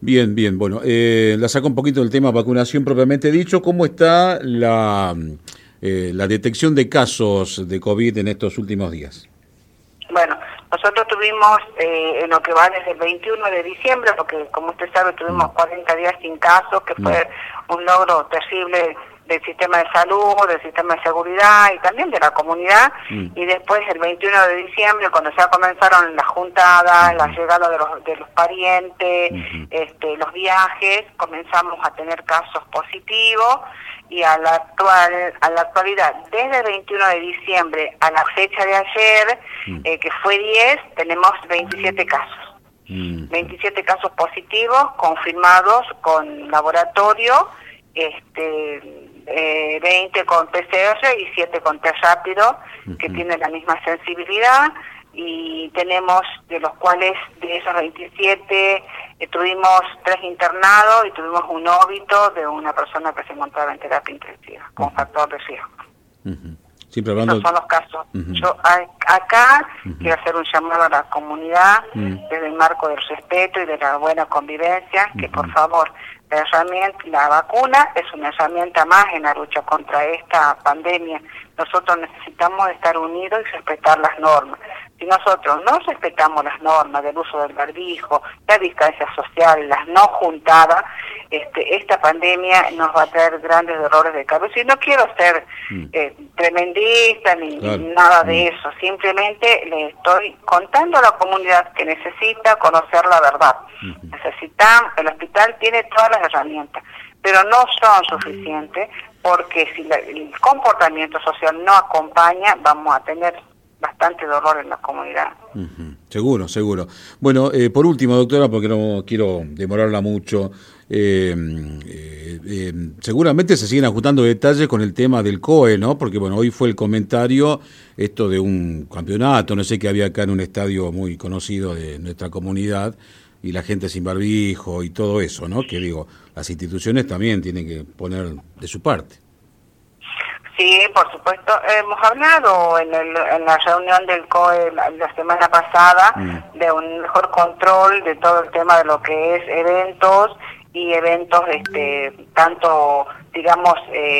Bien, bien. Bueno, la saco un poquito del tema vacunación propiamente dicho. ¿Cómo está la detección de casos de COVID en estos últimos días? Bueno, nosotros tuvimos en lo que va desde el 21 de diciembre, porque como usted sabe tuvimos 40 días sin casos, que fue un logro terrible del sistema de salud, del sistema de seguridad y también de la comunidad. Y después el 21 de diciembre, cuando ya comenzaron las juntadas, la llegada de los parientes, los viajes, comenzamos a tener casos positivos. Y a la actualidad, desde el 21 de diciembre a la fecha de ayer, que fue 10, tenemos 27 casos. 27 casos positivos confirmados con laboratorio, 20 con PCR y 7 con test rápido, que tienen la misma sensibilidad. Y tenemos, de los cuales, de esos 27, tuvimos 3 internados y tuvimos un óbito de una persona que se encontraba en terapia intensiva, con factor de riesgo. Siempre hablando... Esos son los casos. Yo acá quiero hacer un llamado a la comunidad, desde el marco del respeto y de la buena convivencia, que por favor, la vacuna es una herramienta más en la lucha contra esta pandemia. Nosotros necesitamos estar unidos y respetar las normas. Si nosotros no respetamos las normas del uso del barbijo, la distancia social, las no juntadas, esta pandemia nos va a traer grandes dolores de cabeza. Y no quiero ser tremendista ni nada de eso. Simplemente le estoy contando a la comunidad que necesita conocer la verdad. El hospital tiene todas las herramientas, pero no son suficientes, porque si el comportamiento social no acompaña, vamos a tener bastante dolor en la comunidad. Seguro, seguro. Bueno, por último, doctora, porque no quiero demorarla mucho, seguramente se siguen ajustando detalles con el tema del COE, ¿no? Porque, bueno, hoy fue el comentario, esto de un campeonato, no sé, que había acá en un estadio muy conocido de nuestra comunidad, y la gente sin barbijo y todo eso, ¿no? Que digo, las instituciones también tienen que poner de su parte. Sí, por supuesto. Hemos hablado en la reunión del COE la semana pasada de un mejor control de todo el tema de lo que es eventos y eventos, tanto, digamos,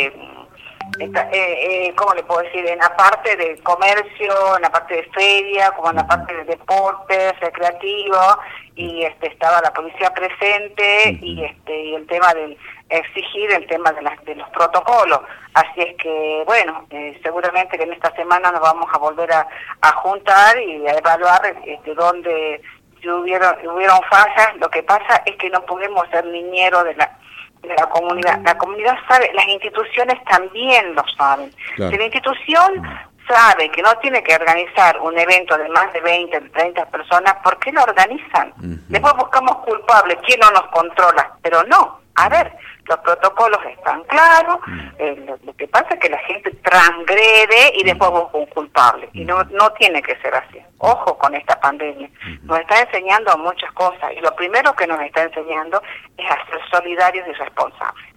¿cómo le puedo decir? En la parte de comercio, en la parte de feria, como en la parte de deportes, recreativo, y estaba la policía presente y el tema del exigir el tema de los protocolos. Así es que, bueno, seguramente que en esta semana nos vamos a volver a juntar y a evaluar dónde hubieron fallas. Lo que pasa es que no podemos ser niñeros de la comunidad. La comunidad sabe, las instituciones también lo saben. Claro. Si la institución sabe que no tiene que organizar un evento de más de 20, 30 personas, ¿por qué lo organizan? Después buscamos culpables, ¿quién no nos controla? Pero no, a ver, los protocolos están claros, lo que pasa es que la gente transgrede y después busca un culpable, y no tiene que ser así. Ojo con esta pandemia, nos está enseñando muchas cosas, y lo primero que nos está enseñando es a ser solidarios y responsables.